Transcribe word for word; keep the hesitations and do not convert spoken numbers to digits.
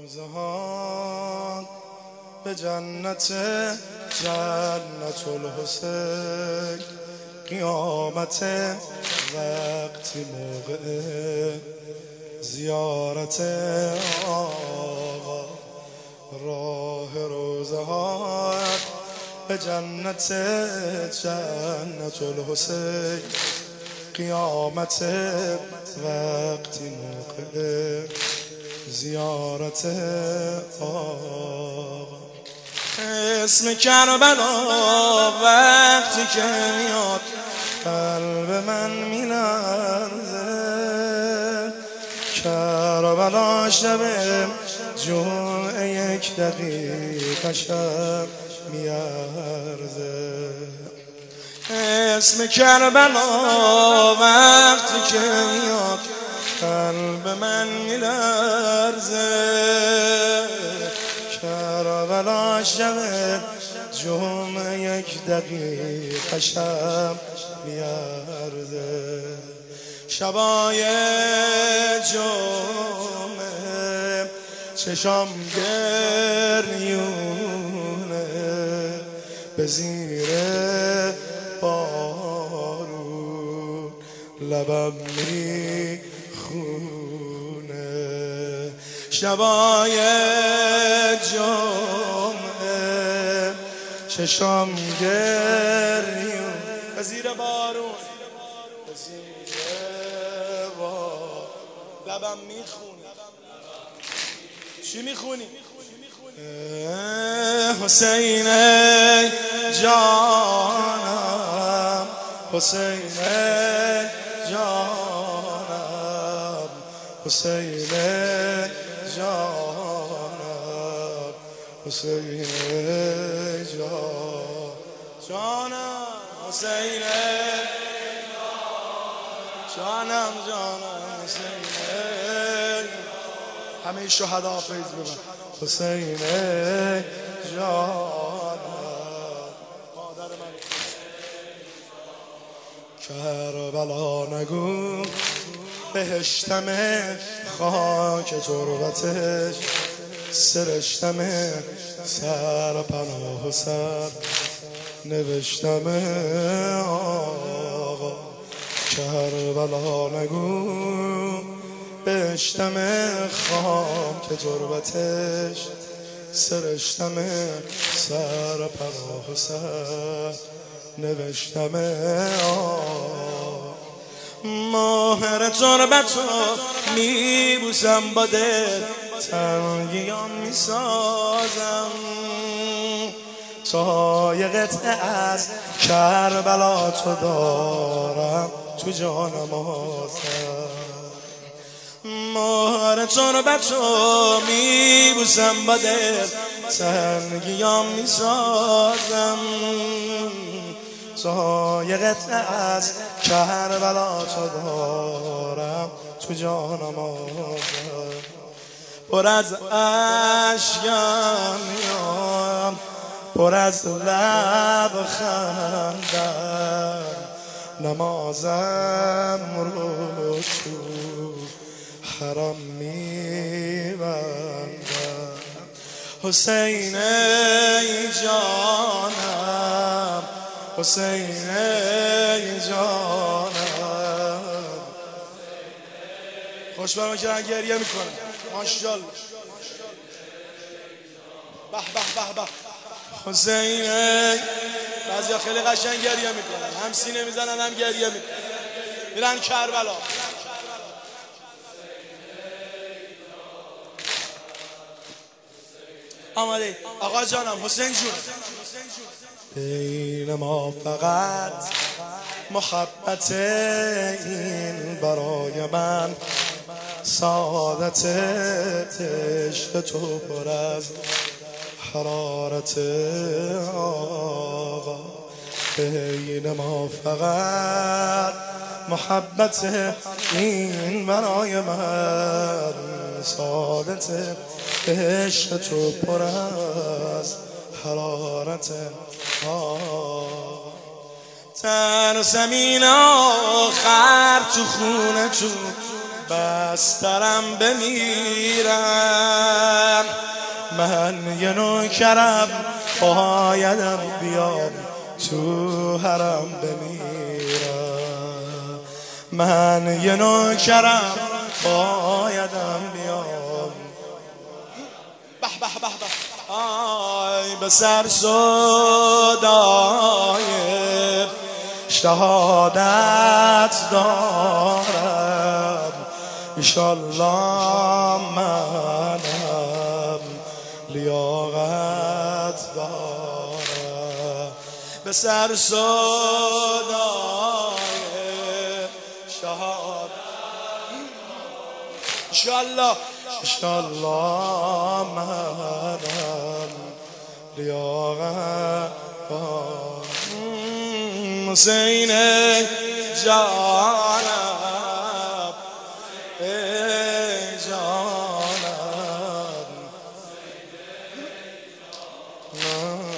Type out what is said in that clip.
روزه ها به جنت جنت الحسین قیامت وقتی موقع زیارت آقا راه روزه ها به جنت جنت الحسین قیامت وقتی موقع زیارت آقا اسم کربلا وقتی که میاد قلب من میلرزه کربلا شب جمعه یک دقیقه شب میارزه اسم کربلا وقتی که میاد قلب من میلرزه کربلا شب جمعه یک دقیقه شب میارزه شبای جمعه چشام گریونه به زیر بارون لبم میخونه شبای جمعه چشام گریون به زیر بارون به زیر بارون لبم میخونه چی میخونی؟ حسین جانم حسین جانم حسین جانم حسین جان جانم حسین جانم جانم حسین همه شهدا فیض ببن حسین جانم مادر من کربلا نگو بهشتم خاک تربتش سرشتم سر پناه و سر نوشتم آقا کربلا نگو بهشتم خاک تربتش سرشتم سر پناه و سر نوشتم آقا ماهر تربتو میبوسم با دل تنگیان میسازم تا یه قطعه از کربلا تو دارم تو جانم آزم ماهر تربتو میبوسم با دل تنگیان میسازم تا یه قطعه از کربلا تو دارم تو جانم آزم پر از اشکم میام پر از لب خندم نمازم رو تو حرم میبندم حسین جانم حسین جانم خوش برام که گریه میکنم ماشاءالله به به به به حسین بعضیا خیلی قشنگ گریه میکنن هم سینه میزنن هم گریه میکنن میرن کربلا آماده آقا جانم حسین جون بین ما فقط محبت این برای من سعادت عشق تو پر از حرارت آقا بین ما فقط محبت این برای من سعادت عشق تو پر از حرارت آقا ترسم این آخر تو خونه تو بسترم بمیرم. من یه نوکرم بایدم بیام تو حرم بمیرم. من یه نوکرم بایدم بیام. به به به به آی به سر صدای شهادت دارم، انشالله منم لیاقت دارم. به سر صدای شهادت انشالله انشالله منم لیاقت دارم. حسین جانم ای جانم